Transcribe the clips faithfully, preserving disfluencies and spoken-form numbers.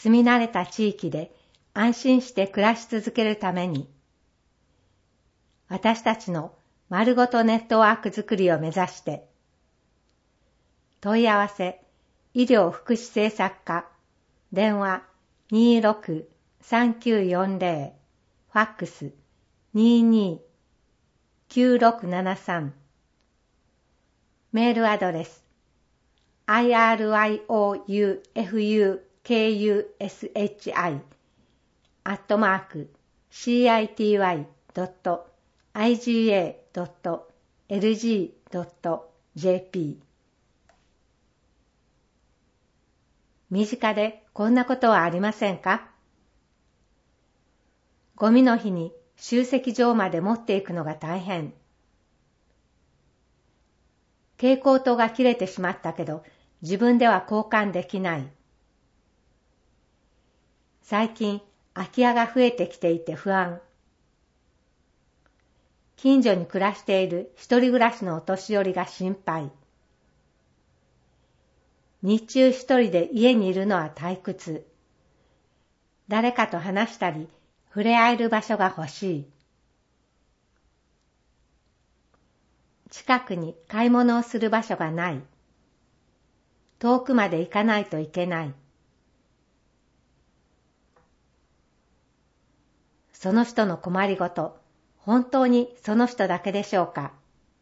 住み慣れた地域で安心して暮らし続けるために、私たちの丸ごとネットワークづくりを目指して、問い合わせ、医療福祉政策課、電話 にーろく さんきゅうよんぜろ、ファックス にーにー きゅうろくななさん、メールアドレス アイアールワイオーユーエフユーケーユーエスエイチアイ アットマーク シーアイティーワイ ドット アイジーエー ドット エルジー ドット ジェーピー。 身近でこんなことはありませんか？ゴミの日に集積場まで持っていくのが大変。蛍光灯が切れてしまったけど、自分では交換できない。最近、空き家が増えてきていて不安。近所に暮らしている一人暮らしのお年寄りが心配。日中一人で家にいるのは退屈。誰かと話したり、触れ合える場所が欲しい。近くに買い物をする場所がない。遠くまで行かないといけない。その人の困りごと、本当にその人だけでしょうか？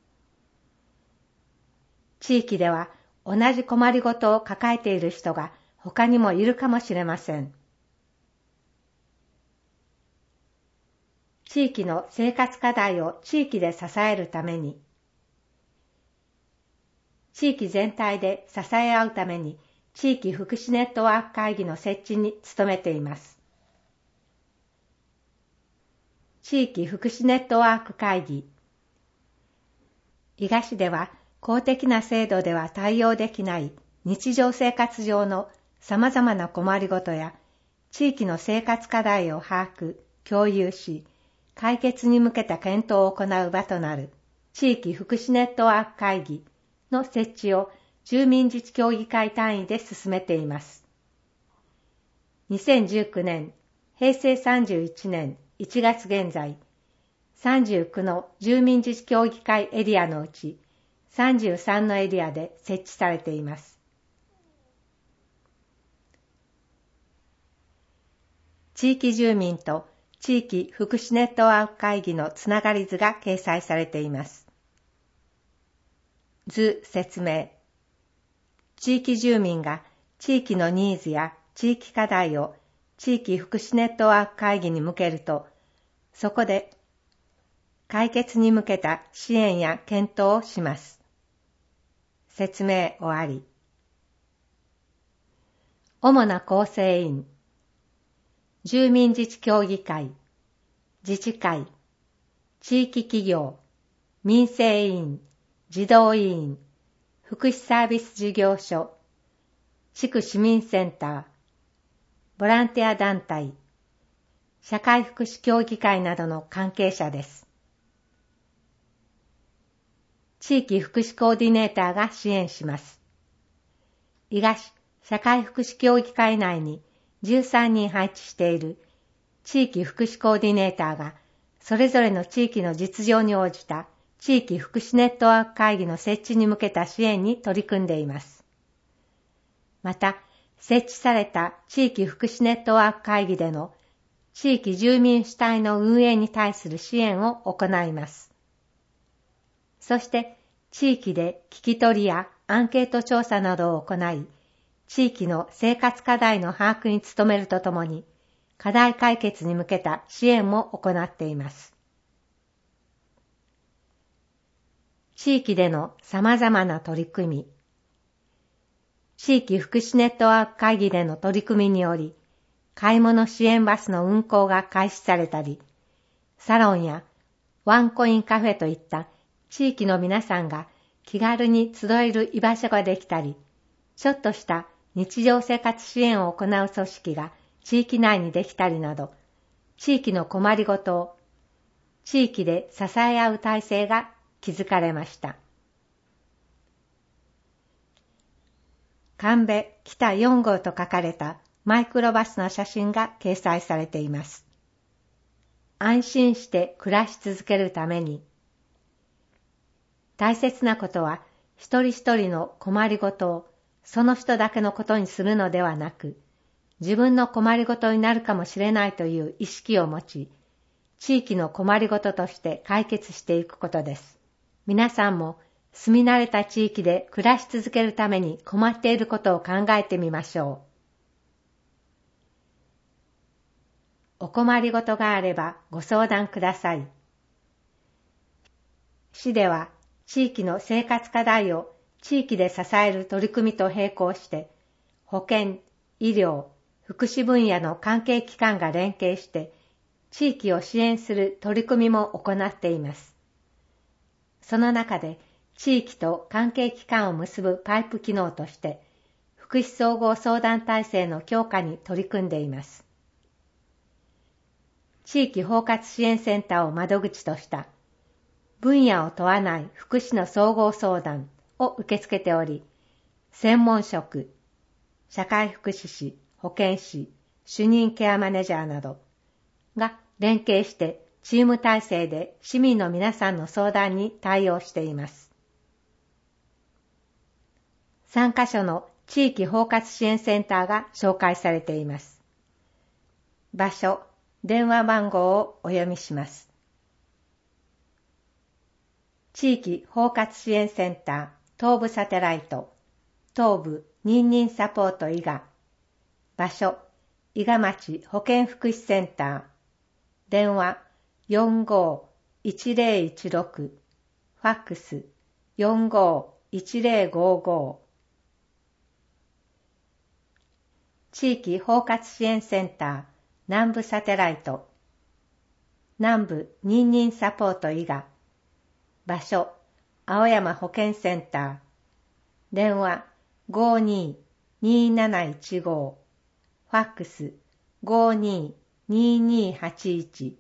地域では同じ困りごとを抱えている人が他にもいるかもしれません。地域の生活課題を地域で支えるために、地域全体で支え合うために地域福祉ネットワーク会議の設置に努めています。地域福祉ネットワーク会議。伊賀市では公的な制度では対応できない日常生活上の様々な困りごとや地域の生活課題を把握、共有し、解決に向けた検討を行う場となる地域福祉ネットワーク会議の設置を住民自治協議会単位で進めています。にせんじゅうきゅうねん、へいせいさんじゅういちねんいちがつ現在、さんじゅうきゅうの住民自治協議会エリアのうちさんじゅうさんのエリアで設置されています。地域住民と地域福祉ネットワーク会議のつながり図が掲載されています。図説明。地域住民が地域のニーズや地域課題を地域福祉ネットワーク会議に向けると、そこで解決に向けた支援や検討をします。説明終わり。主な構成員、住民自治協議会、自治会、地域企業、民生委員、児童委員、福祉サービス事業所、地区市民センター、ボランティア団体、社会福祉協議会などの関係者です。地域福祉コーディネーターが支援します。伊賀市社会福祉協議会内にじゅうさんにん配置している地域福祉コーディネーターが、それぞれの地域の実情に応じた地域福祉ネットワーク会議の設置に向けた支援に取り組んでいます。また、設置された地域福祉ネットワーク会議での地域住民主体の運営に対する支援を行います。そして、地域で聞き取りやアンケート調査などを行い、地域の生活課題の把握に努めるとともに、課題解決に向けた支援も行っています。地域での様々な取り組み。地域福祉ネットワーク会議での取り組みにより、買い物支援バスの運行が開始されたり、サロンやワンコインカフェといった地域の皆さんが気軽に集える居場所ができたり、ちょっとした日常生活支援を行う組織が地域内にできたりなど、地域の困りごとを地域で支え合う体制が築かれました。神戸北よん号と書かれたマイクロバスの写真が掲載されています。安心して暮らし続けるために、大切なことは一人一人の困りごとをその人だけのことにするのではなく、自分の困りごとになるかもしれないという意識を持ち、地域の困りごととして解決していくことです。皆さんも住み慣れた地域で暮らし続けるために困っていることを考えてみましょう。お困りごとがあればご相談ください。市では地域の生活課題を地域で支える取り組みと並行して、保健、医療、福祉分野の関係機関が連携して、地域を支援する取り組みも行っています。その中で、地域と関係機関を結ぶパイプ機能として、福祉総合相談体制の強化に取り組んでいます。地域包括支援センターを窓口とした、分野を問わない福祉の総合相談を受け付けており、専門職、社会福祉士、保健師、主任ケアマネジャーなどが連携してチーム体制で市民の皆さんの相談に対応しています。さんカ所の地域包括支援センターが紹介されています。場所、電話番号をお読みします。地域包括支援センター東部サテライト東部認認サポート伊賀場所伊賀町保健福祉センター電話 よんごーいちぜろいちろく ファックス よんごーいちぜろごご 地域包括支援センター南部サテライト南部認認サポート伊賀場所、青山保健センター。電話、ごーにーにーなないちごー。ファックス、ごーにーにーにーはちいち。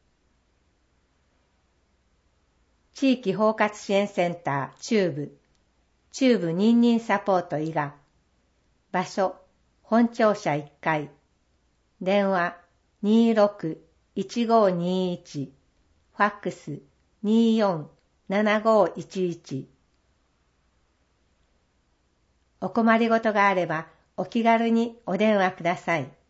地域包括支援センター、中部。中部認認サポート伊賀。場所、本庁舎いっかい。電話、にーろくいちごーにーいち。ファックス、にーよんななごーいちいち。お困りごとがあればお気軽にお電話ください。